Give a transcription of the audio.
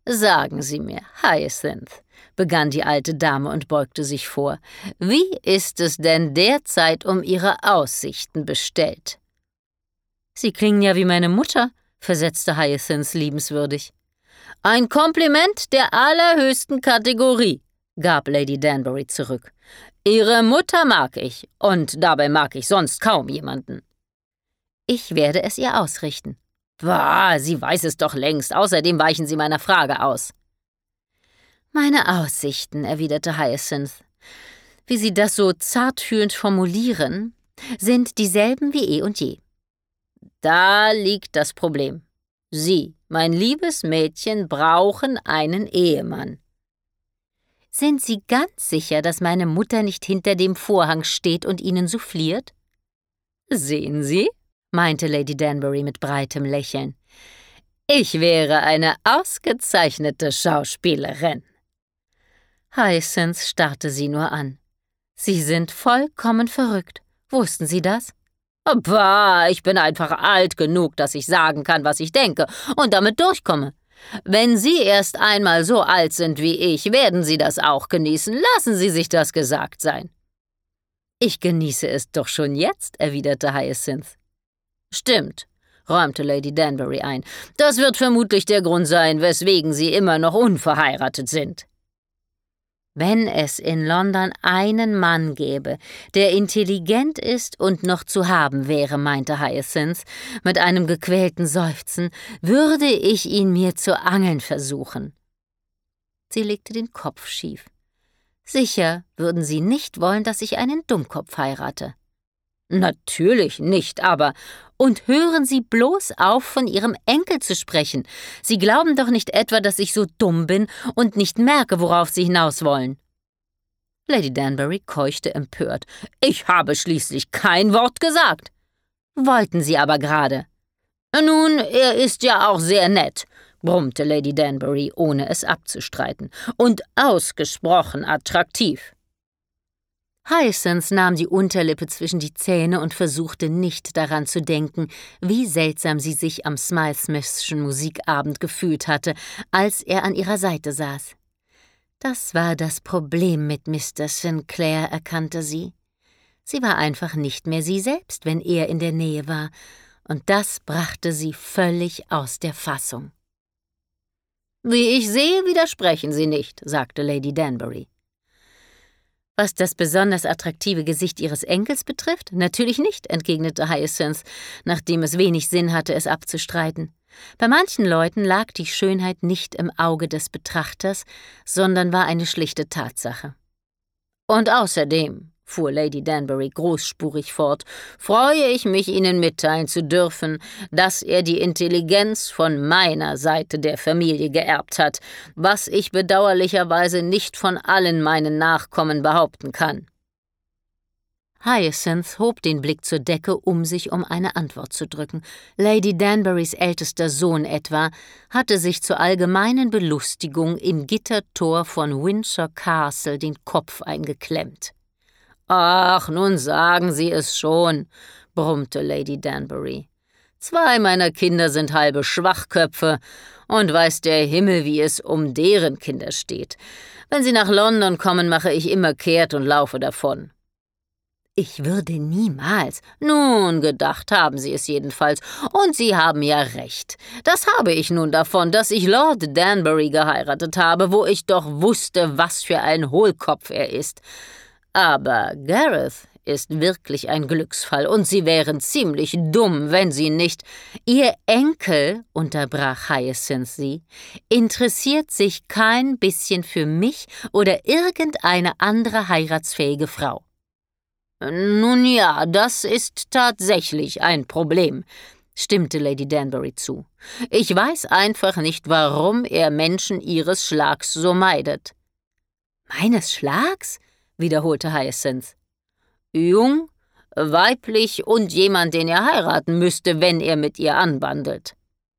»Sagen Sie mir, Hyacinth«, begann die alte Dame und beugte sich vor, »wie ist es denn derzeit um Ihre Aussichten bestellt?« »Sie klingen ja wie meine Mutter«, versetzte Hyacinth liebenswürdig. »Ein Kompliment der allerhöchsten Kategorie«, gab Lady Danbury zurück. »Ihre Mutter mag ich, und dabei mag ich sonst kaum jemanden.« »Ich werde es ihr ausrichten.« »Bah, sie weiß es doch längst, außerdem weichen Sie meiner Frage aus.« »Meine Aussichten«, erwiderte Hyacinth, »wie Sie das so zartfühlend formulieren, sind dieselben wie eh und je.« »Da liegt das Problem. Sie, mein liebes Mädchen, brauchen einen Ehemann.« »Sind Sie ganz sicher, dass meine Mutter nicht hinter dem Vorhang steht und Ihnen souffliert?« »Sehen Sie«, meinte Lady Danbury mit breitem Lächeln, »ich wäre eine ausgezeichnete Schauspielerin.« Hyacinth starrte sie nur an. »Sie sind vollkommen verrückt. Wussten Sie das?« »Bah, ich bin einfach alt genug, dass ich sagen kann, was ich denke und damit durchkomme. Wenn Sie erst einmal so alt sind wie ich, werden Sie das auch genießen. Lassen Sie sich das gesagt sein.« »Ich genieße es doch schon jetzt«, erwiderte Hyacinth. »Stimmt«, räumte Lady Danbury ein. »Das wird vermutlich der Grund sein, weswegen Sie immer noch unverheiratet sind.« »Wenn es in London einen Mann gäbe, der intelligent ist und noch zu haben wäre«, meinte Hyacinth mit einem gequälten Seufzen, »würde ich ihn mir zu angeln versuchen.« Sie legte den Kopf schief. »Sicher würden Sie nicht wollen, dass ich einen Dummkopf heirate.« »Natürlich nicht, aber...« »Und hören Sie bloß auf, von Ihrem Enkel zu sprechen. Sie glauben doch nicht etwa, dass ich so dumm bin und nicht merke, worauf Sie hinaus wollen.« Lady Danbury keuchte empört. »Ich habe schließlich kein Wort gesagt.« »Wollten Sie aber gerade.« »Nun, er ist ja auch sehr nett«, brummte Lady Danbury, ohne es abzustreiten, »und ausgesprochen attraktiv.« Hyacinth nahm die Unterlippe zwischen die Zähne und versuchte nicht daran zu denken, wie seltsam sie sich am Smythe-Smithschen Musikabend gefühlt hatte, als er an ihrer Seite saß. Das war das Problem mit Mr. Sinclair, erkannte sie. Sie war einfach nicht mehr sie selbst, wenn er in der Nähe war, und das brachte sie völlig aus der Fassung. »Wie ich sehe, widersprechen Sie nicht«, sagte Lady Danbury. »Was das besonders attraktive Gesicht Ihres Enkels betrifft? Natürlich nicht«, entgegnete Hyacinth, nachdem es wenig Sinn hatte, es abzustreiten. Bei manchen Leuten lag die Schönheit nicht im Auge des Betrachters, sondern war eine schlichte Tatsache. »Und außerdem«, fuhr Lady Danbury großspurig fort, »freue ich mich, Ihnen mitteilen zu dürfen, dass er die Intelligenz von meiner Seite der Familie geerbt hat, was ich bedauerlicherweise nicht von allen meinen Nachkommen behaupten kann.« Hyacinth hob den Blick zur Decke, um sich um eine Antwort zu drücken. Lady Danburys ältester Sohn etwa hatte sich zur allgemeinen Belustigung im Gittertor von Windsor Castle den Kopf eingeklemmt. »Ach, nun sagen Sie es schon«, brummte Lady Danbury. »2 meiner Kinder sind halbe Schwachköpfe, und weiß der Himmel, wie es um deren Kinder steht. Wenn sie nach London kommen, mache ich immer kehrt und laufe davon.« »Ich würde niemals.« »Nun, gedacht haben Sie es jedenfalls, und Sie haben ja recht. Das habe ich nun davon, dass ich Lord Danbury geheiratet habe, wo ich doch wusste, was für ein Hohlkopf er ist. Aber Gareth ist wirklich ein Glücksfall, und Sie wären ziemlich dumm, wenn Sie nicht...« »Ihr Enkel«, unterbrach Hyacinth sie, »interessiert sich kein bisschen für mich oder irgendeine andere heiratsfähige Frau.« »Nun ja, das ist tatsächlich ein Problem«, stimmte Lady Danbury zu. »Ich weiß einfach nicht, warum er Menschen Ihres Schlags so meidet.« »Meines Schlags?« wiederholte Hyacinth. »Jung, weiblich und jemand, den er heiraten müsste, wenn er mit ihr anbandelt.«